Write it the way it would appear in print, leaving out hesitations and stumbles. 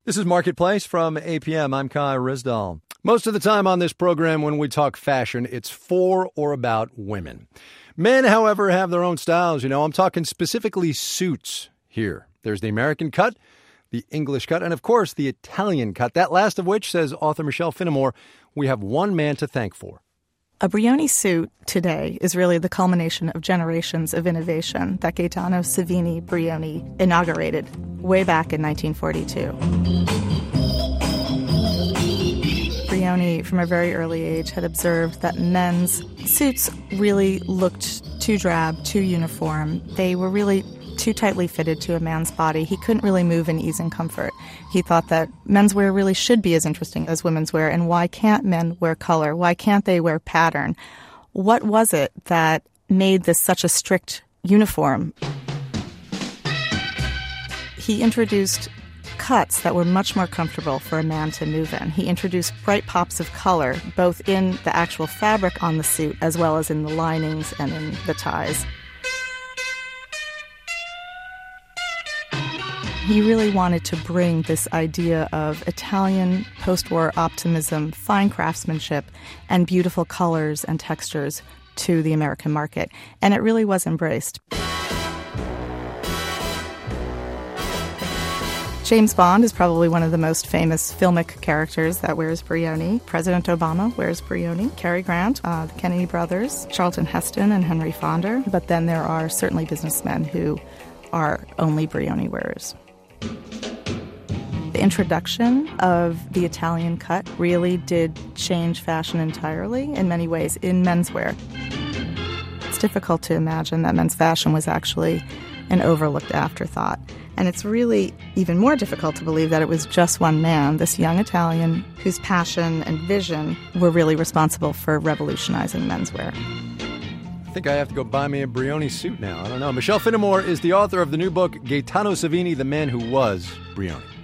This is Marketplace from APM. I'm Kai Rizdal. Most of the time on this program when we talk fashion, it's for or about women. Men, however, have their own styles. I'm talking specifically suits here. There's the American cut, the English cut, and of course the Italian cut. That last of which, says author Michelle Finnemore, we have one man to thank for. A Brioni suit today is really the culmination of generations of innovation that Gaetano Savini Brioni inaugurated way back in 1942. Brioni, from a very early age, had observed that men's suits really looked too drab, too uniform. They were really too tightly fitted to a man's body. He couldn't really move in ease and comfort. He thought that menswear really should be as interesting as women's wear, and why can't men wear color? Why can't they wear pattern? What was it that made this such a strict uniform? He introduced cuts that were much more comfortable for a man to move in. He introduced bright pops of color, both in the actual fabric on the suit as well as in the linings and in the ties. He really wanted to bring this idea of Italian post-war optimism, fine craftsmanship, and beautiful colors and textures to the American market. And it really was embraced. James Bond is probably one of the most famous filmic characters that wears Brioni. President Obama wears Brioni. Cary Grant, the Kennedy brothers, Charlton Heston, and Henry Fonda. But then there are certainly businessmen who are only Brioni wearers. The introduction of the Italian cut really did change fashion entirely in many ways in menswear. It's difficult to imagine that men's fashion was actually an overlooked afterthought. And it's really even more difficult to believe that it was just one man, this young Italian, whose passion and vision were really responsible for revolutionizing menswear. I think I have to go buy me a Brioni suit now. I don't know. Michelle Finnemore is the author of the new book, Gaetano Savini, The Man Who Was Brioni.